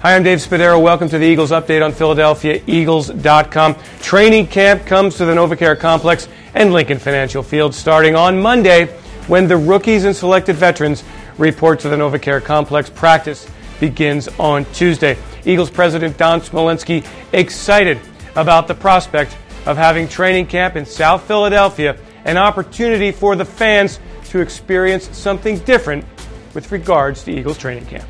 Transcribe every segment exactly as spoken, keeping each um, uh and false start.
Hi, I'm Dave Spadaro. Welcome to the Eagles Update on Philadelphia Eagles dot com. Training camp comes to the NovaCare Complex and Lincoln Financial Field starting on Monday when the rookies and selected veterans report to the NovaCare Complex. Practice begins on Tuesday. Eagles President Don Smolenski excited about the prospect of having training camp in South Philadelphia, an opportunity for the fans to experience something different with regards to Eagles training camp.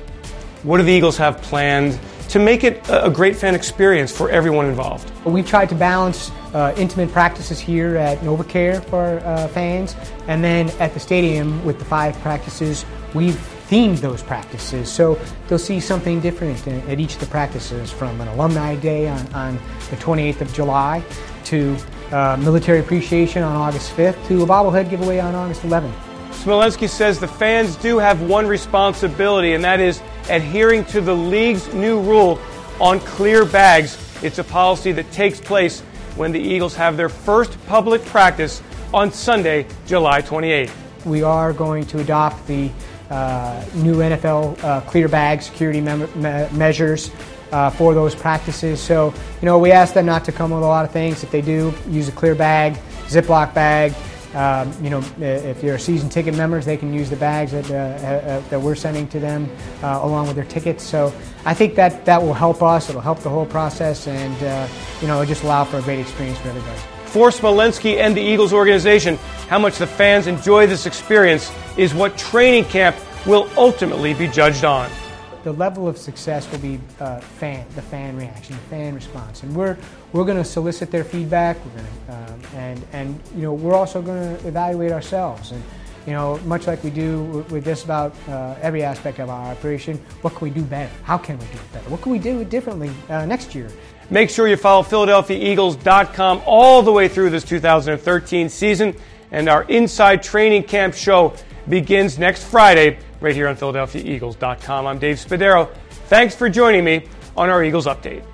What do the Eagles have planned to make it a great fan experience for everyone involved? We've tried to balance uh, intimate practices here at NovaCare for uh, fans, and then at the stadium with the five practices, we've themed those practices. So they'll see something different at each of the practices, from an alumni day on, on the twenty-eighth of July to uh, military appreciation on August fifth to a bobblehead giveaway on August eleventh. Smolenski says the fans do have one responsibility, and that is adhering to the league's new rule on clear bags. It's a policy that takes place when the Eagles have their first public practice on Sunday, July twenty-eighth. We are going to adopt the uh, new N F L uh, clear bag security me- me- measures uh, for those practices. So, you know, we ask them not to come with a lot of things. If they do, use a clear bag, Ziploc bag. Um, you know, if you're season ticket members, they can use the bags that uh, uh, that we're sending to them uh, along with their tickets. So I think that that will help us. It'll help the whole process, and uh, you know, it'll just allow for a great experience for everybody. For Smolenski and the Eagles organization, how much the fans enjoy this experience is what training camp will ultimately be judged on. The level of success will be uh, fan, the fan reaction, the fan response, and we're we're going to solicit their feedback. We're going to, um, and and you know, we're also going to evaluate ourselves, and you know, much like we do with just about uh, every aspect of our operation. What can we do better? How can we do it better? What can we do differently uh, next year? Make sure you follow Philadelphia Eagles dot com all the way through this two thousand thirteen season, and our Inside Training Camp show begins next Friday right here on Philadelphia Eagles dot com. I'm Dave Spadaro. Thanks for joining me on our Eagles Update.